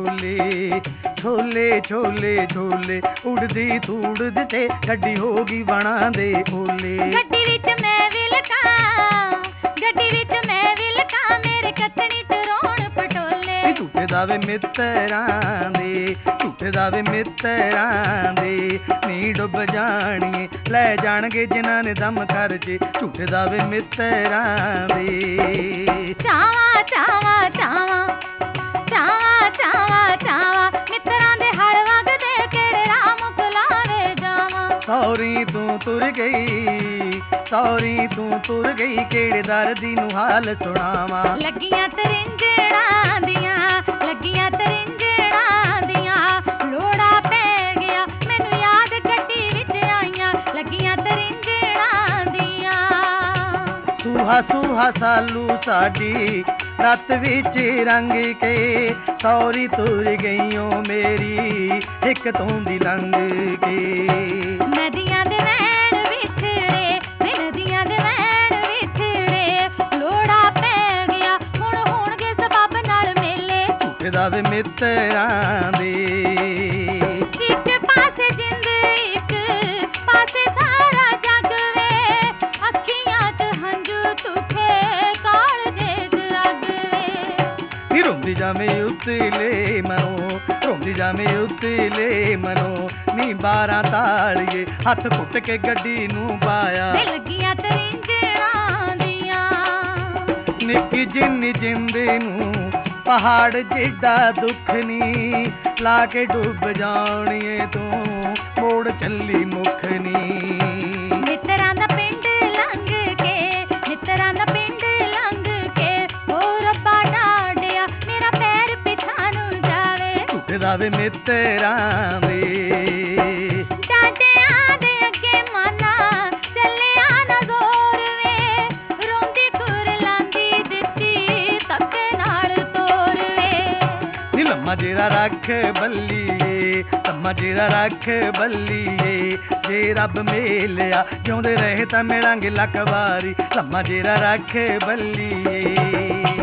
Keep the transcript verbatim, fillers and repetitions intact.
ਛੋਲੇ ਛੋਲੇ ਛੋਲੇ ਛੋਲੇ ਉੜਦੀ ਤੂੜਦ ਤੇ ਗੱਡੀ ਹੋ ਗਈ ਵਣਾ ਦੇ ਓਲੇ। ਗੱਡੀ ਵਿੱਚ ਮੈਂ ਵੀ ਲਕਾਂ ਗੱਡੀ ਵਿੱਚ ਮੈਂ ਵੀ ਲਕਾਂ ਮੇਰੇ ਕੱਤਣੀ ਚ ਰੋਣ ਪਟੋਲੇ। ਝੂਠੇ ਦਾਵੇ ਮਿੱਤਰਾਂ ਦੇ ਝੂਠੇ ਦਾਵੇ ਮਿੱਤਰਾਂ ਦੇ ਨੀ ਡੁੱਬ ਜਾਣੀਏ ਲੈ ਜਾਣਗੇ ਜਿਨ੍ਹਾਂ ਨੇ ਦਮ ਖਰਚੇ ਝੂਠੇ ਦਾਵੇ ਮਿੱਤਰਾਂ ਦੇ। ਚਾਵਾਂ ਚਾਵਾਂ ਚਾਵਾਂ ਚਾਵਾਂ ਚਾਵਾਂ ਚਾਵਾਂ ਮਿੱਤਰਾਂ ਦੇ ਹਲ ਵਗਦੇ ਕਿਹੜੇ ਰਾਹ ਮੁਕਲਾਵੇ ਜਾਵਾਂ। ਸੌਰੀ ਤੂੰ ਤੁਰ ਗਈ ਸੌਰੀ ਤੂੰ ਤੁਰ ਗਈ ਕਿਹੜੇ ਦਰਦੀ ਨੂੰ ਹਾਲ ਸੁਣਾਵਾਂ। ਲੱਗੀਆਂ ਤਰਿੰਜੜਾਂ ਦੀਆਂ ਲੱਗੀਆਂ ਤਰਿੰਜੜਾਂ ਦੀਆਂ ਲੋੜਾ ਪੈ ਗਿਆ ਮੈਨੂੰ ਯਾਦ ਗੱਡੀ ਵਿੱਚ ਆਈਆਂ ਲੱਗੀਆਂ ਤਰਿੰਜੜਾਂ ਦੀਆਂ। ਸੂਹਾ ਸੂਹਾ ਸਾਲੂ ਸਾਡੀ ਰਾਤ ਵਿੱਚ ਰੰਗ ਕੇ ਸੌਰੀ ਤੁਰ ਗਈਓ ਮੇਰੀ ਇੱਕ ਤੂੰ ਦੀ ਲੰਘ ਕੇ। ਨਦੀਆਂ ਦੇ ਵਹਿਣ ਵਿਛੜੇ ਵੇ ਨਦੀਆਂ ਦੇ ਵਹਿਣ ਵਿਛੜੇ ਲੋੜਾ ਪੈ ਗਿਆ ਹੁਣ ਹੋਣਗੇ ਸਬੱਬ ਨਾਲ ਮੇਲੇ ਝੂਠੇ ਦਾਵੇ ਮਿੱਤਰਾਂ ਦੇ। ਇੱਕ ਪਾਸੇ ਜਿੰਦ ਇੱਕ ਪਾਸੇ ਸਾਰਾ ਜੱਗ ਵੇ ਅੱਖੀਆਂ ਚ ਹੰਝੂ ਤੁਖੇ ਕਾਲਜੇ ਚ ਲੱਗ ਵੇ। ਨੀ ਰੋਂਦੀ ਜਾਵੇਂ ਉਤਲੇ ਮਨੋ ਰੋਂਦੀ ਜਾਵੇਂ ਉਤਲੇ ਮਨੋ ਨੀ ਬਾਰਾਂ ਤਾਲੀਏ ਹੱਥ ਘੁੱਟ ਕੇ ਗੱਡੀ ਨੂੰ ਪਾਇਆ। ਵੇ ਲੱਗੀਆਂ ਤਰਿੰਜੜਾਂ ਦੀਆਂ ਨਿੱਕੀ ਜਿੰਨੀ ਜਿੰਦ ਨੂੰ ਪਹਾੜ ਜਿੱਡਾ ਦੁੱਖ ਨੀ ਲਾ ਕੇ ਡੁੱਬ ਜਾਣੀਏ ਤੂੰ ਮੋੜ ਚੱਲੀ ਮੁੱਖ ਨੀ। ਮਿੱਤਰਾਂ ਦਾ ਪਿੰਡ ਲੰਘ ਕੇ ਮਿੱਤਰਾਂ ਦਾ ਪਿੰਡ ਲੰਘ ਕੇ ਹੋ ਰੱਬਾ ਡਾਢਿਆ ਮੇਰਾ ਪੈਰ ਪਿਛਾਂ ਨੂੰ ਜਾਵੇ। ਝੂਠੇ ਦਾਵੇ ਮਿੱਤਰਾਂ ਦੇ। ਡਾਢਿਆਂ ਦੇ ਅੱਗੇ ਮਾਨਾ ਚੱਲਿਆ ਨਾ ਜ਼ੋਰ ਵੇ ਰੋਂਦੀ ਕੁਰ ਲਾਂਦੀ ਦਿੱਤੀ ਧੱਕੇ ਨਾਲ ਤੋਰ ਵੇ। ਨੀ ਲੰਮਾ ਜੇਰਾ ਰੱਖ ਬੱਲੀਏ ਲੰਮਾ ਜੇਰਾ ਰੱਖ ਬੱਲੀਏ ਜੇ ਰੱਬ ਮੇਲਿਆ ਜਿਉਂਦੇ ਰਹੇ ਤਾਂ ਮਿਲਾਂਗੇ ਲੱਖ ਵਾਰੀ ਲੰਮਾ ਜੇਰਾ ਰੱਖ ਬੱਲੀਏ।